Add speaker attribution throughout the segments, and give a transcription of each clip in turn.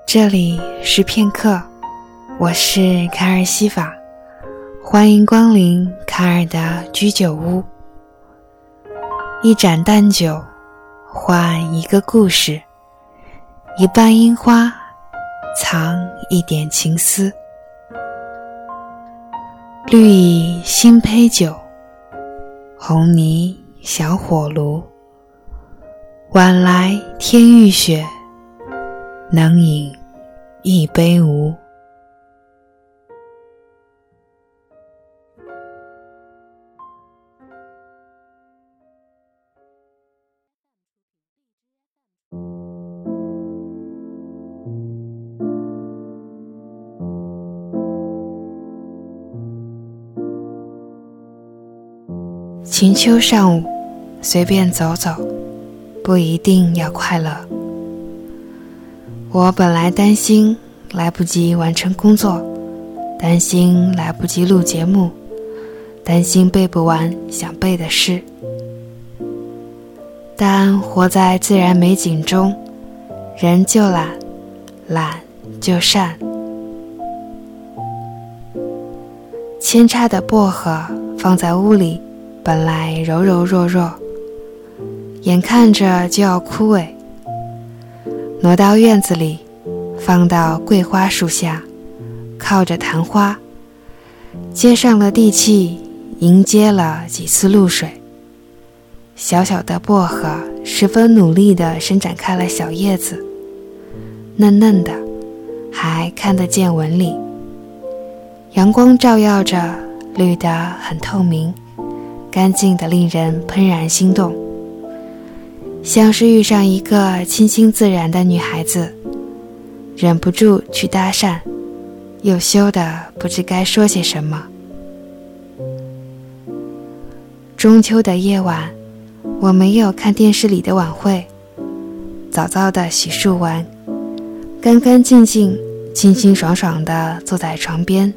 Speaker 1: 这里是片刻，我是卡尔西法，欢迎光临卡尔的居酒屋。一盏淡酒，换一个故事，一瓣樱花，藏一点情思。绿蚁新醅酒，红泥小火炉。晚来天欲雪，能饮一杯无？晴秋上午，随便走走，不一定要快乐。我本来担心来不及完成工作，担心来不及录节目，担心背不完想背的诗。但活在自然美景中，人就懒，懒就善。扦插的薄荷放在屋里，本来柔柔弱弱，眼看着就要枯萎，挪到院子里，放到桂花树下，靠着昙花，接上了地气，迎接了几次露水。小小的薄荷十分努力地伸展开了小叶子，嫩嫩的，还看得见纹理。阳光照耀着，绿得很透明，干净的令人怦然心动，像是遇上一个清新自然的女孩子，忍不住去搭讪，又羞得不知该说些什么。中秋的夜晚，我没有看电视里的晚会，早早的洗漱完，干干净净，清清爽爽地坐在床边。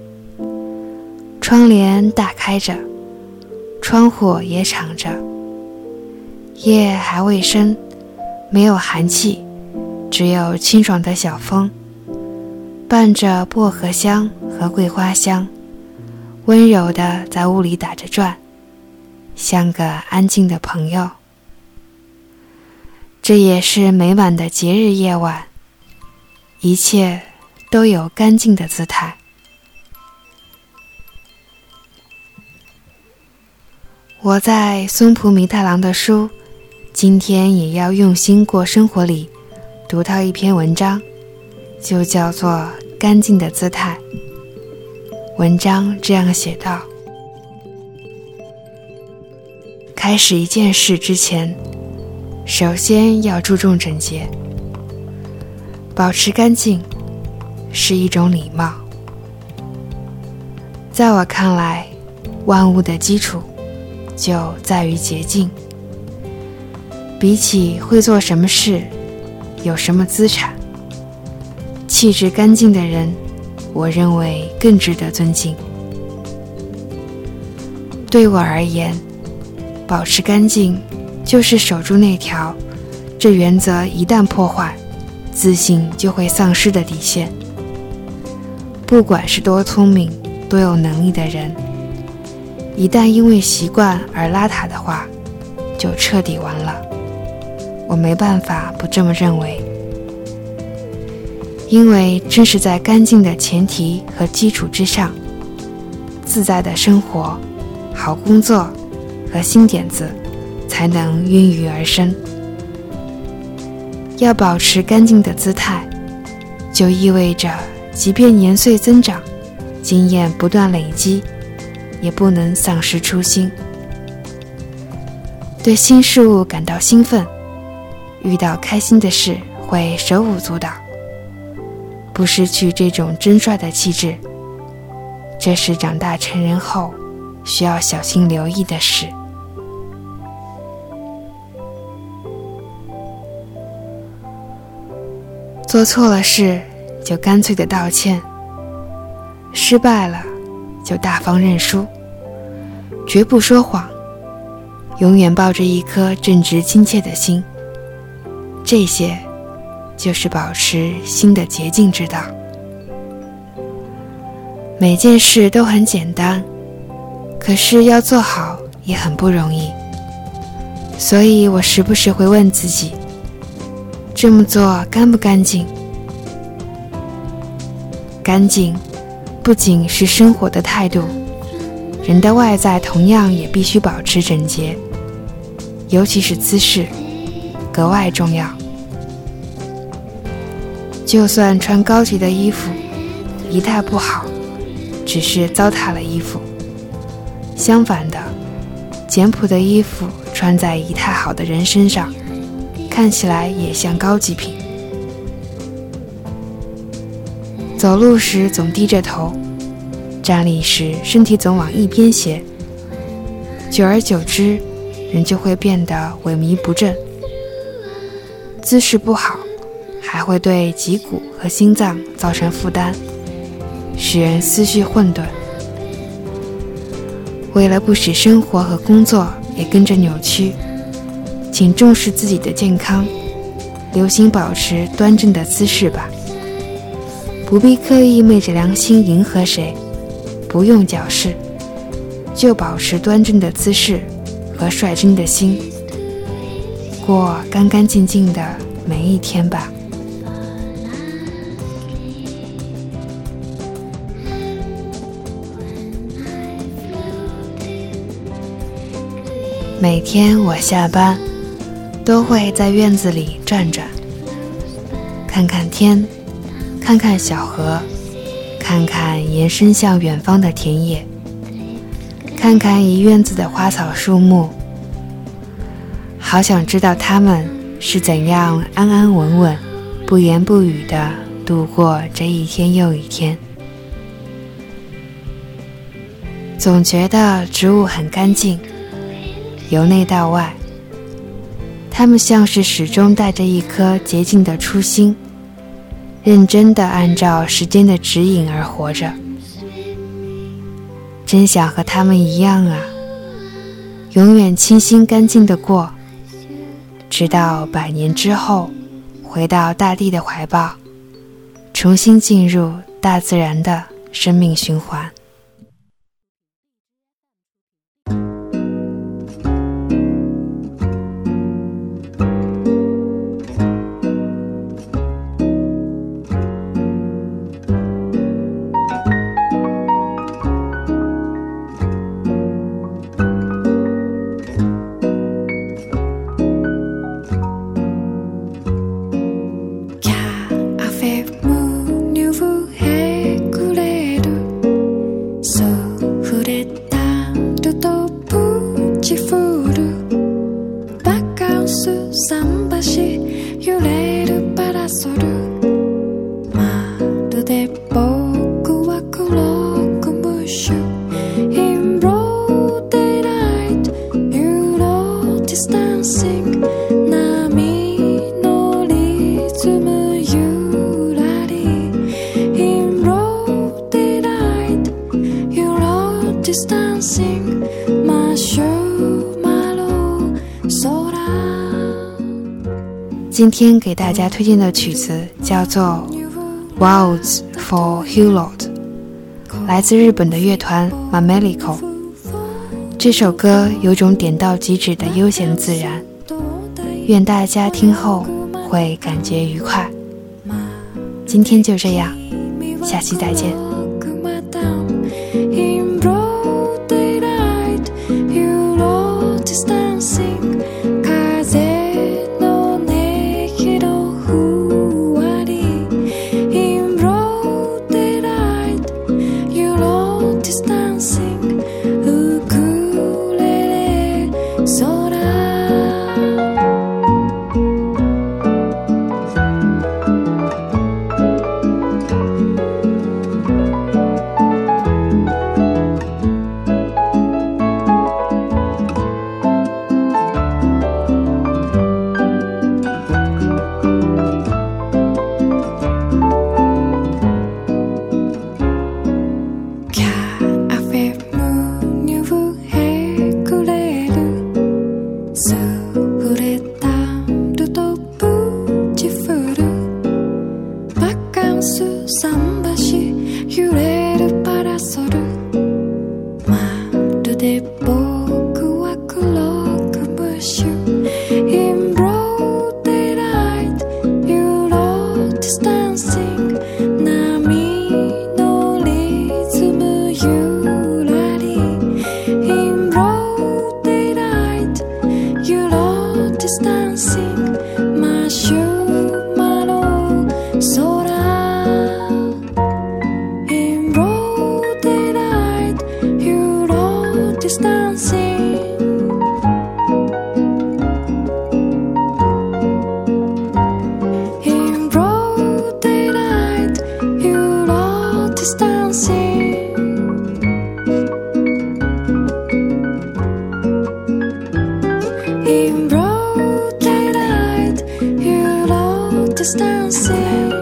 Speaker 1: 窗帘大开着，窗户也敞着，夜还未深，没有寒气，只有清爽的小风，伴着薄荷香和桂花香，温柔地在屋里打着转，像个安静的朋友。这也是每晚的节日夜晚，一切都有干净的姿态。我在松浦弥太郎的书今天也要用心过生活里读到一篇文章，就叫做干净的姿态。文章这样写道：开始一件事之前，首先要注重整洁。保持干净是一种礼貌。在我看来，万物的基础就在于洁净。比起会做什么事，有什么资产，气质干净的人，我认为更值得尊敬。对我而言，保持干净就是守住那条这原则一旦破坏，自信就会丧失的底线。不管是多聪明多有能力的人，一旦因为习惯而邋遢的话，就彻底完了。我没办法不这么认为，因为正是在干净的前提和基础之上，自在的生活、好工作和新点子才能孕育而生。要保持干净的姿态，就意味着即便年岁增长，经验不断累积，也不能丧失初心。对新事物感到兴奋，遇到开心的事会手舞足蹈，不失去这种真率的气质，这是长大成人后需要小心留意的事。做错了事就干脆的道歉，失败了就大方认输，绝不说谎，永远抱着一颗正直亲切的心，这些就是保持心的洁净之道。每件事都很简单，可是要做好也很不容易。所以我时不时会问自己，这么做干不干净？干净不仅是生活的态度，人的外在同样也必须保持整洁，尤其是姿势格外重要。就算穿高级的衣服，仪态不好，只是糟蹋了衣服。相反的，简朴的衣服穿在仪态好的人身上，看起来也像高级品。走路时总低着头，站立时身体总往一边斜，久而久之，人就会变得萎靡不振。姿势不好，还会对脊骨和心脏造成负担，使人思绪混沌。为了不使生活和工作也跟着扭曲，请重视自己的健康，留心保持端正的姿势吧。不必刻意昧着良心迎合谁，不用矫饰，就保持端正的姿势和率真的心，过干干净净的每一天吧。每天我下班都会在院子里转转，看看天，看看小河，看看延伸向远方的田野，看看一院子的花草树木，好想知道它们是怎样安安稳稳不言不语地度过这一天又一天。总觉得植物很干净，由内到外，它们像是始终带着一颗洁净的初心，认真地按照时间的指引而活着。真想和它们一样啊，永远清新干净地过，直到100年之后，回到大地的怀抱，重新进入大自然的生命循环。今天给大家推荐的曲子叫做 Waltz for Hulot， 来自日本的乐团 Mameliko。 这首歌有种点到即止的悠闲自然，愿大家听后会感觉愉快。今天就这样，下期再见。
Speaker 2: で僕は黒くムシュ In broad daylight You notice dancing 波のリズムゆらり In broad daylight You notice dancing マシュマロ空In broad daylight You notice dancing In broad daylight You notice dancing In broad daylight You notice dancing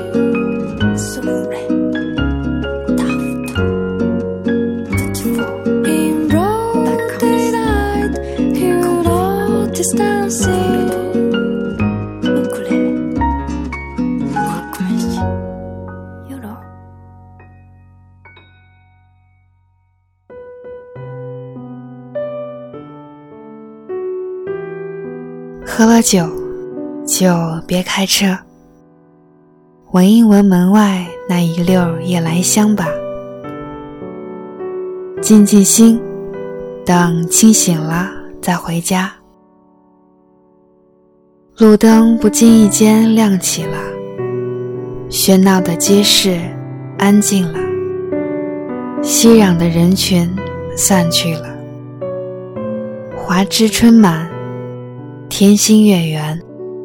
Speaker 2: In broad daylight You notice dancing
Speaker 1: 喝了酒就别开车，闻一闻门外那一溜夜来香吧，静静心，等清醒了再回家。路灯不经意间亮起了，喧闹的街市安静了，熙攘的人群散去了，华枝春满，天心月圆，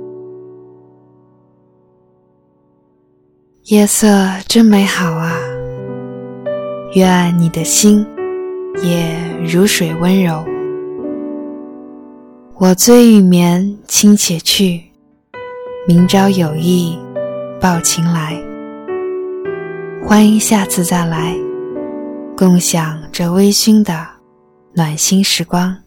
Speaker 1: 夜色真美好啊，愿你的心也如水温柔。我醉欲眠卿且去，明朝有意抱琴来。欢迎下次再来，共享这微醺的暖心时光。